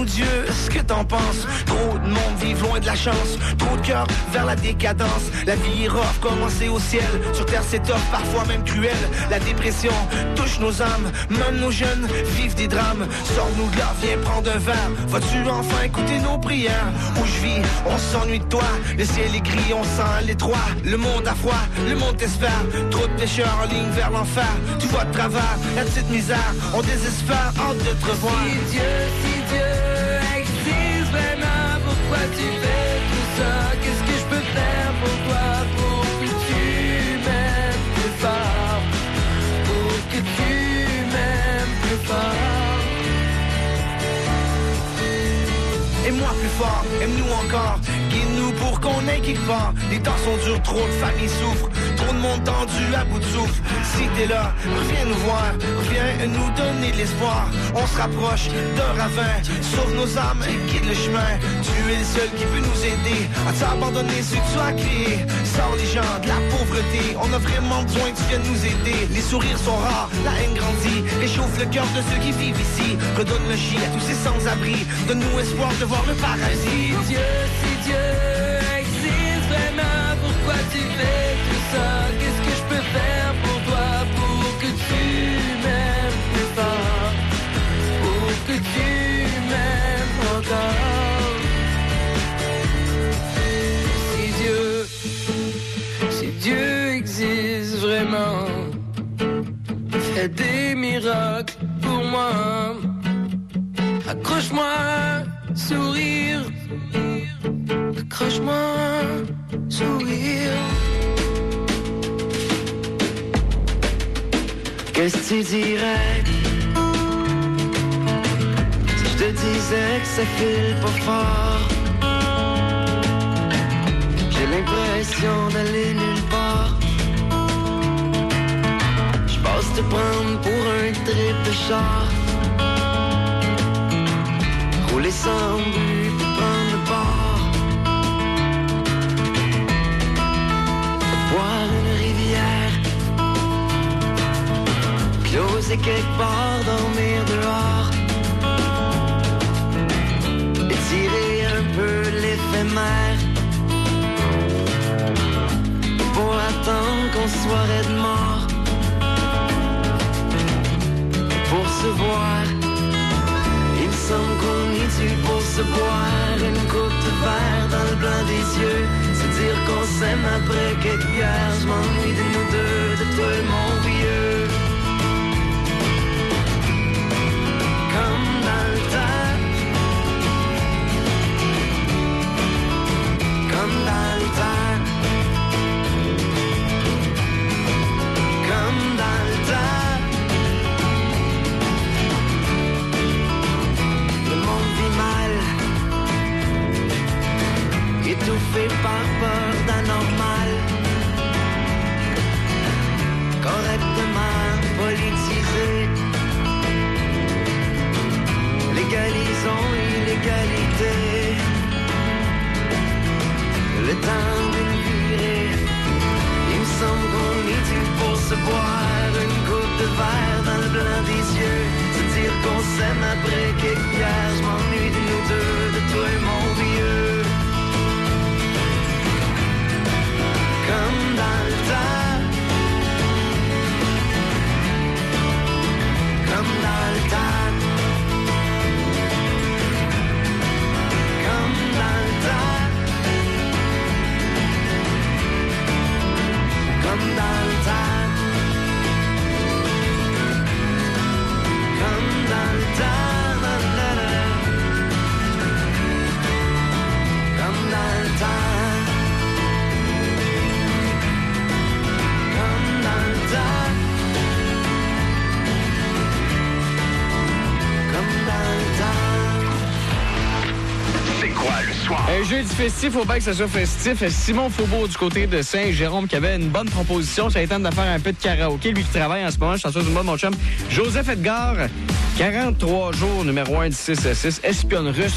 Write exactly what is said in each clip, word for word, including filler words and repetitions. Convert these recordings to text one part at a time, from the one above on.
Dieu, ce que t'en penses? Trop de monde vivent loin de la chance, trop de cœurs vers la décadence. La vie est rough, commencé au ciel. Sur terre c'est tough, parfois même cruel. La dépression touche nos âmes, même nos jeunes vivent des drames. Sors-nous de là, viens prendre un verre. Vas-tu enfin écouter nos prières? Où je vis, on s'ennuie de toi. Le ciel est gris, on sent l'étroit. Le monde a froid, le monde t'espère. Trop de pécheurs en ligne vers l'enfer. Tu vois de travers, la petite misère. On désespère, hâte de te revoir. Si Dieu, si Dieu existe vraiment, pourquoi tu fais tout ça? Qu'est-ce que je peux faire pour toi? Pour que tu m'aimes plus fort. Pour que tu m'aimes plus fort. Aime-moi plus fort, aime-nous encore. Guide-nous pour qu'on aille quelque part. Les temps sont durs, trop de familles souffrent. Trop de monde tendu à bout de souffle. Si t'es là, reviens nous voir. Reviens nous donner de l'espoir. On se rapproche d'un ravin. Sauve nos âmes et guide le chemin. Tu es le seul qui peut nous aider à t'abandonner ce que tu as créé. Sors les gens de la pauvreté. On a vraiment besoin que tu viennes nous aider. Les sourires sont rares, la haine grandit. Réchauffe le cœur de ceux qui vivent ici. Redonne le chien à tous ces sans-abri. Donne-nous espoir de voir le paradis. Si Dieu, si Dieu existe vraiment, pourquoi tu fais tout ça? Qu'est-ce que je peux faire pour toi? Pour que tu m'aimes plus fort. Pour que tu m'aimes encore. Si Dieu, si Dieu existe vraiment, fais des miracles pour moi. Accroche-moi, sourire. Accroche-moi, sourire. Qu'est-ce que tu dirais si je te disais que ça file pas fort? J'ai l'impression d'aller nulle part. Je passe te prendre pour un triple char. Rouler sans but pour prendre le bord. Boire une rivière. Closer quelque part, dormir dehors. Étirer un peu l'éphémère. Pour attendre qu'on soit de mort. Pour se voir. Il me semble qu'on est dû pour se boire une coupe de verre dans le blanc des yeux. Se dire qu'on s'aime après quelques bières. Je m'ennuie de nous deux, de toi et mon vieux. Comme dans le temps. Comme dans le temps. Comme dans le temps. Étouffé par peur d'anormal. Correctement politisé. Légalisons illégalité. Le temps d'une virée. Il me semble qu'on est dû pour se boire une coupe de verre dans le blanc des yeux. Se dire qu'on s'aime après quelques bières. Je m'ennuie de nous deux, de toi et mon vieux. Comme dans le temps. Comme dans le temps. Comme dans le temps. Comme dans le temps. Comme dans le temps. Comme dans le temps. C'est quoi le soir? Un jeudi festif, faut bien que ça soit festif. Simon Faubourg du côté de Saint-Jérôme qui avait une bonne proposition. Ça a été de faire un peu de karaoké. Lui qui travaille en ce moment, je suis en train de mon chum. Joseph Edgar, quarante-trois jours, numéro un du six à six. Espionne russe.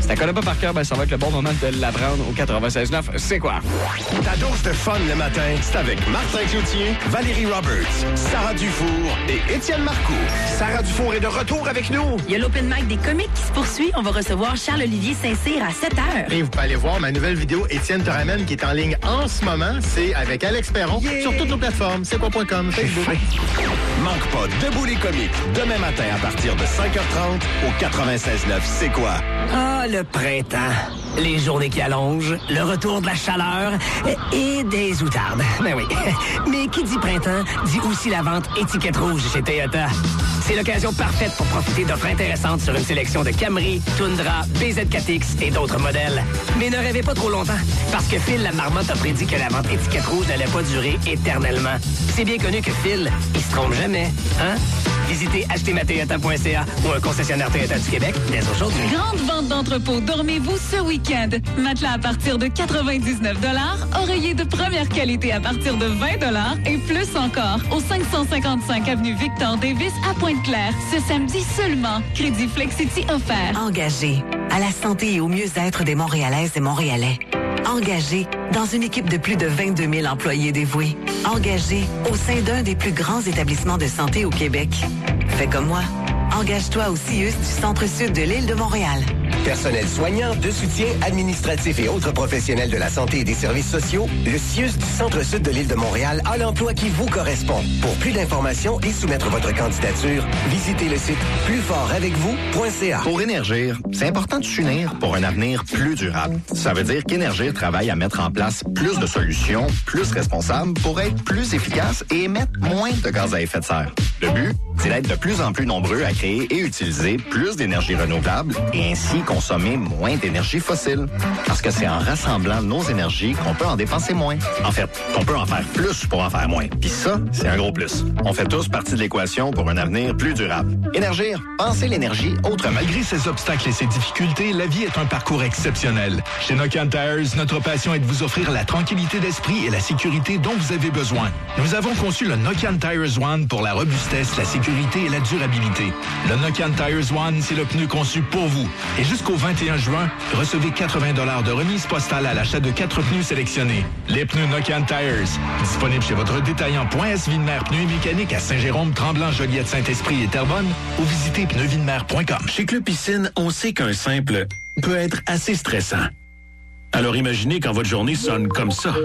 Si tu connais pas par cœur, ben, ça va être le bon moment de l'apprendre au quatre-vingt-seize neuf. C'est quoi? Ta dose de fun le matin, c'est avec Martin Cloutier, Valérie Roberts, Sarah Dufour et Étienne Marcoux. Sarah Dufour est de retour avec nous. Il y a l'Open Mic des comiques qui se poursuit. On va recevoir Charles-Olivier Saint-Cyr à sept heures. Et vous pouvez aller voir ma nouvelle vidéo Étienne te ramène qui est en ligne en ce moment. C'est avec Alex Perron yeah. sur toutes nos plateformes. C'est quoi point com, Facebook. Manque pas Debout les comiques demain matin à partir de cinq heures trente au quatre-vingt-seize neuf. C'est quoi? Ah, le printemps. Les journées qui allongent, le retour de la chaleur et des outardes. Ben oui. Mais qui dit printemps, dit aussi la vente étiquette rouge chez Toyota. C'est l'occasion parfaite pour profiter d'offres intéressantes sur une sélection de Camry, Tundra, B Z quatre X et d'autres modèles. Mais ne rêvez pas trop longtemps, parce que Phil la marmotte a prédit que la vente étiquette rouge n'allait pas durer éternellement. C'est bien connu que Phil, il se trompe jamais, hein? Visitez acheter ma toyota point c a ou un concessionnaire Toyota du Québec dès aujourd'hui. Grande vente d'entrepôt. Dormez-vous ce week-end. Matelas à partir de quatre-vingt-dix-neuf dollars, oreiller de première qualité à partir de vingt dollars et plus encore au cinq cent cinquante-cinq avenue Victor Davis à Pointe-Claire. Ce samedi seulement. Crédit Flexity offert. Engagé à la santé et au mieux-être des Montréalaises et Montréalais. Engagé dans une équipe de plus de vingt-deux mille employés dévoués. Engagé au sein d'un des plus grands établissements de santé au Québec. Fais comme moi. Engage-toi au C I U S du Centre-Sud de l'île de Montréal. Personnel soignant, de soutien administratif et autres professionnels de la santé et des services sociaux, le C I U S du Centre-Sud de l'île de Montréal a l'emploi qui vous correspond. Pour plus d'informations et soumettre votre candidature, visitez le site plus fort avec vous point c a. Pour Énergir, c'est important de s'unir pour un avenir plus durable. Ça veut dire qu'Énergir travaille à mettre en place plus de solutions, plus responsables pour être plus efficace et émettre moins de gaz à effet de serre. Le but, c'est d'être de plus en plus nombreux à créer et utiliser plus d'énergie renouvelable et ainsi consommer moins d'énergie fossile. Parce que c'est en rassemblant nos énergies qu'on peut en dépenser moins. En fait, qu'on peut en faire plus pour en faire moins. Puis ça, c'est un gros plus. On fait tous partie de l'équation pour un avenir plus durable. Énergir, pensez l'énergie autrement. Malgré ses obstacles et ses difficultés, la vie est un parcours exceptionnel. Chez Nokian Tires, notre passion est de vous offrir la tranquillité d'esprit et la sécurité dont vous avez besoin. Nous avons conçu le Nokian Tires One pour la robustesse, la sécurité et la durabilité. Le Nokian Tires One, c'est le pneu conçu pour vous. Et jusqu'au vingt et un juin, recevez quatre-vingts dollars de remise postale à l'achat de quatre pneus sélectionnés. Les pneus Nokian Tires, disponibles chez votre détaillant Point S Villemer Pneus et Mécanique à Saint-Jérôme, Tremblant, Joliette, Saint-Esprit et Terrebonne ou visitez pneus villemer point com. Chez Club Piscine, on sait qu'un simple peut être assez stressant. Alors imaginez quand votre journée sonne comme ça.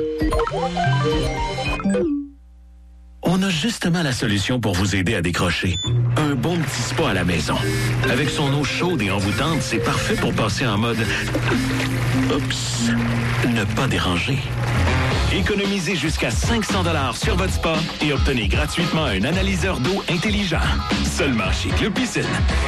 On a justement la solution pour vous aider à décrocher. Un bon petit spa à la maison. Avec son eau chaude et envoûtante, c'est parfait pour passer en mode... Oups, ne pas déranger. Économisez jusqu'à cinq cents dollars sur votre spa et obtenez gratuitement un analyseur d'eau intelligent. Seulement chez Club Piscine.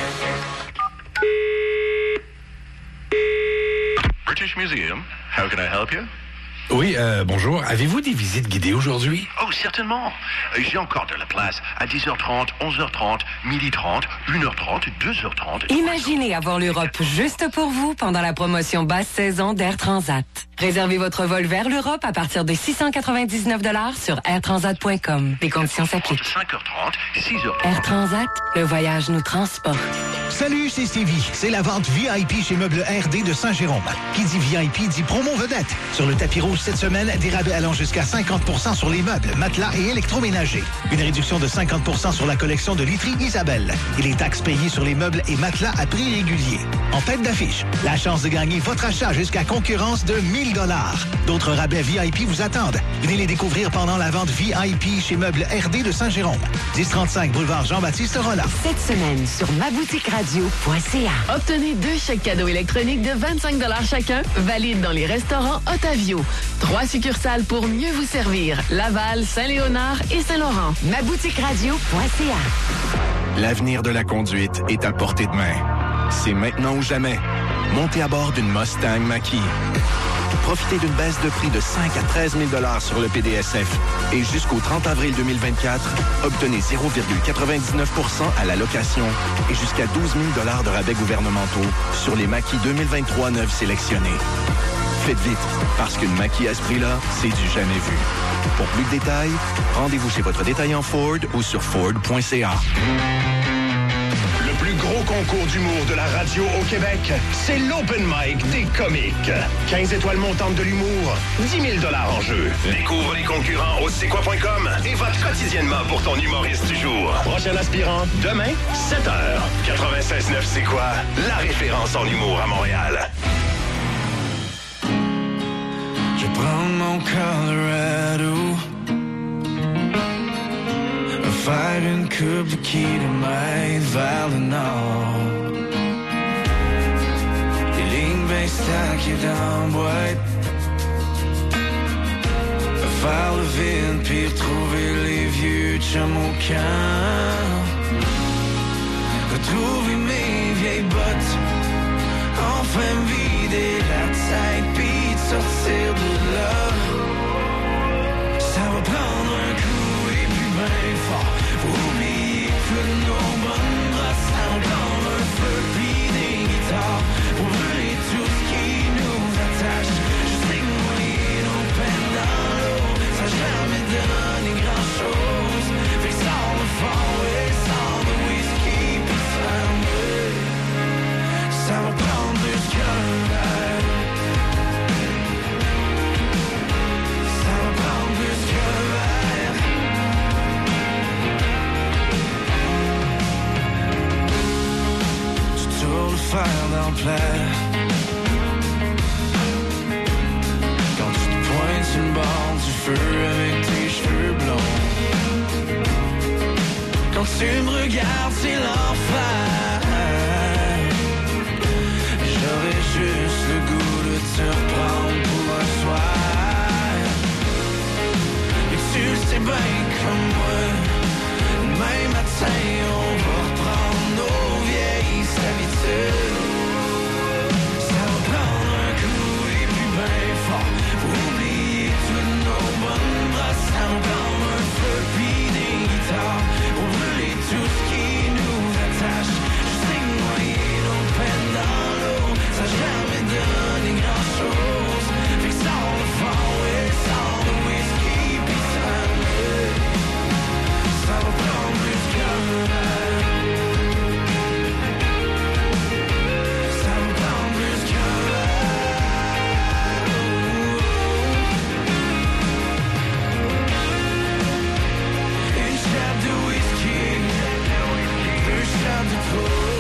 British Museum, how can I help you? Oui, euh, bonjour. Avez-vous des visites guidées aujourd'hui? Oh, certainement. J'ai encore de la place à dix heures trente, onze heures trente, midi trente, une heure trente, deux heures trente. Imaginez avoir l'Europe juste pour vous pendant la promotion basse saison d'Air Transat. Réservez votre vol vers l'Europe à partir de six cent quatre-vingt-dix-neuf dollars sur air transat point com. Les conditions s'appliquent. cinq heures trente, six heures trente. Air Transat, le voyage nous transporte. Salut, c'est Stevie. C'est la vente V I P chez Meubles R D de Saint-Jérôme. Qui dit V I P dit promo vedette. Sur le tapis rouge cette semaine, des rabais allant jusqu'à cinquante pour cent sur les meubles, matelas et électroménagers. Une réduction de cinquante pour cent sur la collection de literie Isabelle. Et les taxes payées sur les meubles et matelas à prix régulier. En tête d'affiche, la chance de gagner votre achat jusqu'à concurrence de mille dollars. D'autres rabais V I P vous attendent. Venez les découvrir pendant la vente V I P chez Meubles R D de Saint-Jérôme. dix trente-cinq boulevard Jean-Baptiste Rolland. Cette semaine sur ma boutique radio point c a. Obtenez deux chèques cadeaux électroniques de vingt-cinq dollars chacun, valides dans les restaurants Otavio. Trois succursales pour mieux vous servir. Laval, Saint-Léonard et Saint-Laurent. ma boutique radio point c a. L'avenir de la conduite est à portée de main. C'est maintenant ou jamais. Montez à bord d'une Mustang Mach-E. Profitez d'une baisse de prix de cinq à treize mille dollars sur le P D S F. Et jusqu'au trente avril deux mille vingt-quatre, obtenez zéro virgule quatre-vingt-dix-neuf pour cent à la location et jusqu'à douze mille dollars de rabais gouvernementaux sur les Mach-E deux mille vingt-trois neufs sélectionnés. Faites vite, parce qu'une Mach-E à ce prix-là, c'est du jamais vu. Pour plus de détails, rendez-vous chez votre détaillant Ford ou sur ford point c a. Le plus gros gros concours d'humour de la radio au Québec, c'est l'Open Mic des comiques. quinze étoiles montantes de l'humour, dix mille dollars en jeu. Découvre les concurrents au c'est quoi point com et vote quotidiennement pour ton humoriste du jour. Prochain aspirant, demain, sept heures. quatre-vingt-seize neuf C'est quoi? La référence en humour à Montréal. Je prends mon Colorado, faire une coupe de kilomètres vers le nord. Des lignes bien stackées dans la boîte, faire le vide puis retrouver les vieux chums au camp. Retrouver mes vieilles bottes, enfin me vider la tête puis de sortir de là. Ça va prendre un coup et puis ben fort. Faut oublier que nos bonnes brosses, ça va prendre un feu puis des guitares pour brûler tout ce qui nous attache. Je sais que noyer nos peines dans l'eau, ça n'a jamais donné grand chose. Fait que sans le fond et sans le whisky puis sans le, ça va prendre plus qu'un verre. Ça va prendre plus qu'un verre. Tu tournes le fer dans le plat. Quand tu te pointes sur une bande du feu avec tes cheveux blonds. Quand tu me regardes, c'est l'enfer. J'aurais juste le goût de te reprendre pour un soir. Mais tu le sais bien comme moi, demain matin on va reprendre nos vieilles habitudes. Ça va prendre un coup et puis ben fort. Faut oublier toutes nos bonnes brosses. Ça va prendre un feu puis des guitares pour brûler tout ce qui nous attache. Je sais que noyer nos peines dans l'eau, ça n'a jamais donné grand chose. Fait que sans le fond et sans le whisky puis sans le, ça va prendre plus qu'un verre. Ça va prendre plus qu'un verre. Une shot de whisky, deux shots de trop.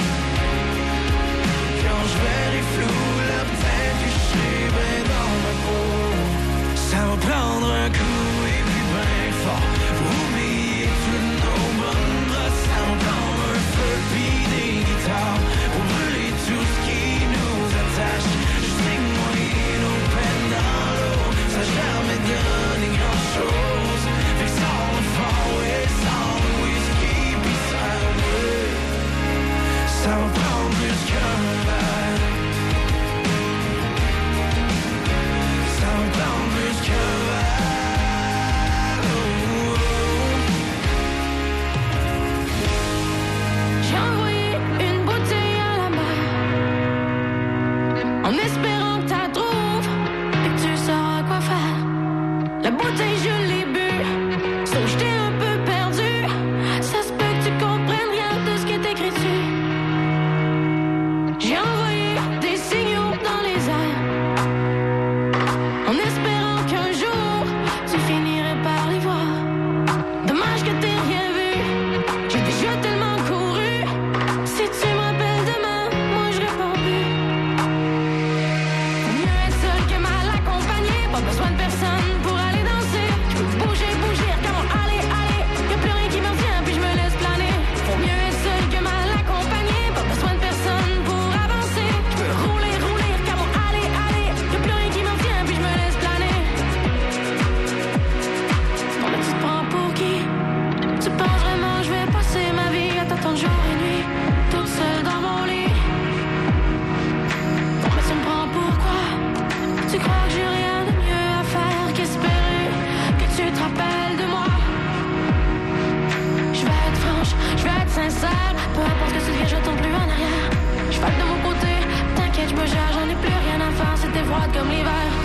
Quand je verrai flou, la tête que je suis ben dans ma peau. Ça va prendre un coup et puis ben fort. Faut oublier toutes nos bonnes brosses. Ça va prendre un feu puis des guitares pour brûler tout ce qui nous attache. Je sais que noyer nos peines dans l'eau, ça n'a jamais donné grand chose. Fait que sans le fond et sans le whisky puis sans le, ça va prendre plus qu'un verre. Ça va prendre plus qu'un verre. J'ai envoyé une bouteille à la mer, en espérant que t'as trouves et que tu sauras quoi faire. La bouteille je l'ai bu, sauf que j'étais un peu perdu. Ça se peut que tu comprennes rien de ce qui est écrit dessus. J'ai envoyé des signaux dans les airs, en espérant qu'un jour tu finirais par les voir. Dommage que t'aies rien vu, j'ai déjà tellement couru. Si tu me rappelles demain, moi je réponds plus. Mieux être seul que mal accompagné, pas besoin de personne pour aller danser. Je peux bouger, bouger, comment aller, aller. Y'a plus rien qui me retient, puis je me laisse planer. Faut mieux être seul que mal accompagné, pas besoin de personne pour avancer. Je peux rouler, rouler, comment aller, aller. Y'a plus rien qui me retient, puis je me laisse planer. Non mais tu te prends pour qui? Tu penses vraiment je vais passer ma vie à t'attendre jour et nuit, toute seule dans mon lit? Non mais tu me prends pour quoi? Tu crois que j'ai rien de mieux à faire qu'espérer que tu te rappelles de moi? Je vais être franche, je vais être sincère, peu importe ce que tu deviens, je tombe plus en arrière. Je vais de mon côté, t'inquiète, je me gère, j'en ai plus rien à faire, c'était froid comme l'hiver.